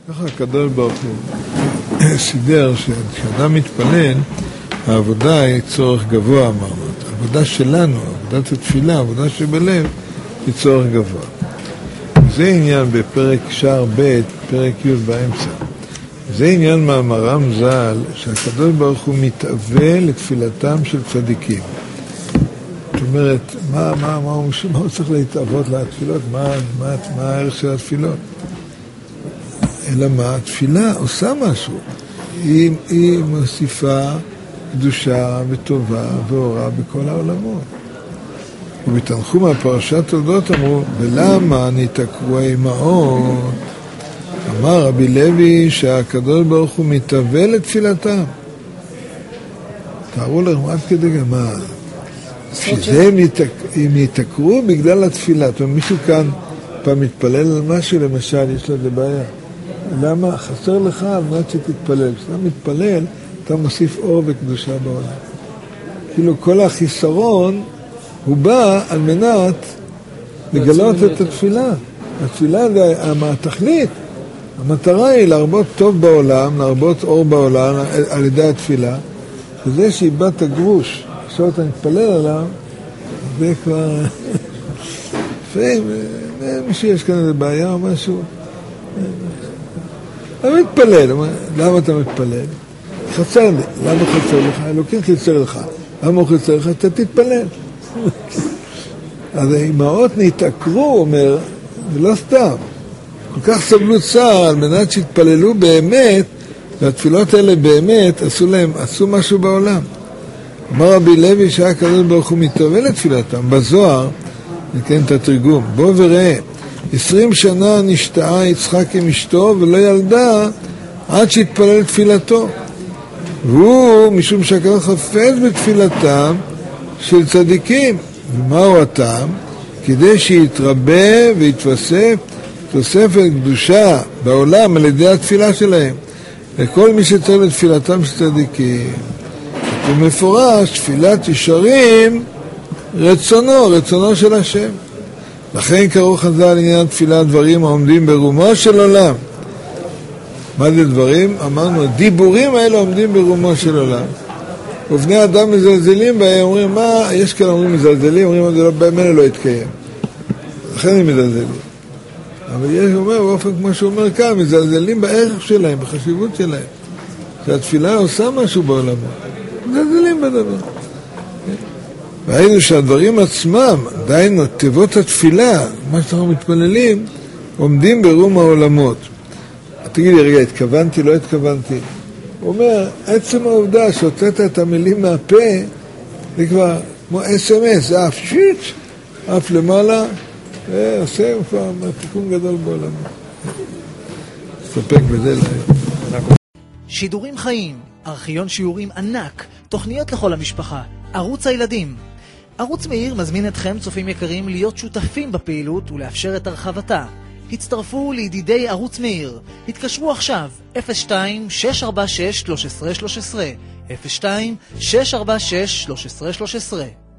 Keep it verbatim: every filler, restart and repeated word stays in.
ככה הקדוש ברוך הוא סידר שכשאדם מתפלל, העבודה היא צורך גבוה, אמרנו. העבודה שלנו, עבודת התפילה, העבודה שבלב, היא צורך גבוה. זה עניין בפרק שער ב', פרק י' באמצע. זה עניין מאמרם ז"ל, שהקדוש ברוך הוא מתאווה לתפילתם של צדיקים. זאת אומרת, מה, מה, מה, הוא, מה הוא צריך להתאבות לתפילות? מה, מה, מה הערך של התפילות? אלא מה? התפילה עושה משהו. היא, היא מוסיפה קדושה וטובה ואורה בכל העולמות. ובתנחום הפרשת תולדות אמרו, ולמה נתעקרו האימהות? אמר רבי לוי שהקדוש ברוך הוא מתאווה לתפילתם. תארו לכם עד כדי מה? שהם יתעקרו בגלל התפילה. זאת אומרת, מישהו כאן פעם מתפלל על משהו, למשל, יש לו זה בעיה. למה? חסר לך על מנת שתתפלל. כשאתה מתפלל, אתה מוסיף אור וקדושה בעולם. כאילו כל החיסרון הוא בא על מנת לגלות את התפילה. התפילה זה התכלית. המטרה היא להרבות טוב בעולם, להרבות אור בעולם על ידי התפילה. וזה שאיבדת גרוש, עכשיו אתה מתפלל עליו, זה כבר... לפעמים, מישהו יש כאן איזה בעיה או משהו. אתה מתפלל, למה אתה מתפלל? חסר לי, למה חסר לך? אלוקים חסר לך. למה הוא חסר לך? אתה תתפלל. אז האימהות נתעקרו, אומר, ולא סתם. כל כך סבלו צער על מנת שהתפללו באמת, והתפילות האלה באמת עשו להם, עשו משהו בעולם. אמר רבי לוי שהקדוש ברוך הוא מתאווה לתפילתם. בזוהר, נקיים את התרגום, בוא וראה, עשרים שנה נשתאה יצחק עם אשתו ולא ילדה עד שהתפלל תפילתו. והוא, משום שהקדוש חפץ בתפילתם של צדיקים. ומהו הטעם? כדי שיתרבה ויתווסף תוספת קדושה בעולם על ידי התפילה שלהם. לכל מי שצריך לתפילתם של צדיקים. ומפורש, תפילת ישרים רצונו, רצונו של השם. לכן קראו חז"ל עניין תפילת דברים העומדים ברומו של עולם. מה זה דברים? אמרנו, הדיבורים האלה עומדים ברומו של עולם. ובני אדם מזלזלים בהם, אומרים, מה, יש כאלה אומרים מזלזלים, אומרים, זה לא, באמת לא יתקיים. לכן הם מזלזלים. אבל יש אומר, באופן כמו שהוא אומר כאן, מזלזלים בערך שלהם, בחשיבות שלהם. שהתפילה עושה משהו בעולמו. מזלזלים בדבר. והיינו שהדברים עצמם, דיינו, תיבות התפילה, מה שאנחנו מתפללים, עומדים ברום העולמות. תגיד לי, רגע, התכוונתי, לא התכוונתי. הוא אומר, עצם העובדה שהוצאת את המילים מהפה, זה כבר כמו אס אם אס, זה אף שיט, אף למעלה, ועושה כבר תיקון גדול בעולמות. נסתפק בזה להיום. שידורים חיים, ארכיון שיעורים ענק, תוכניות לכל המשפחה, ערוץ הילדים. ערוץ מאיר מזמין אתכם, צופים יקרים, להיות שותפים בפעילות ולאפשר את הרחבתה. הצטרפו לידידי ערוץ מאיר. התקשרו עכשיו אפס שתיים שש ארבע שש שלוש עשרה שלוש עשרה אפס שתיים שש ארבע שש שלוש עשרה שלוש עשרה.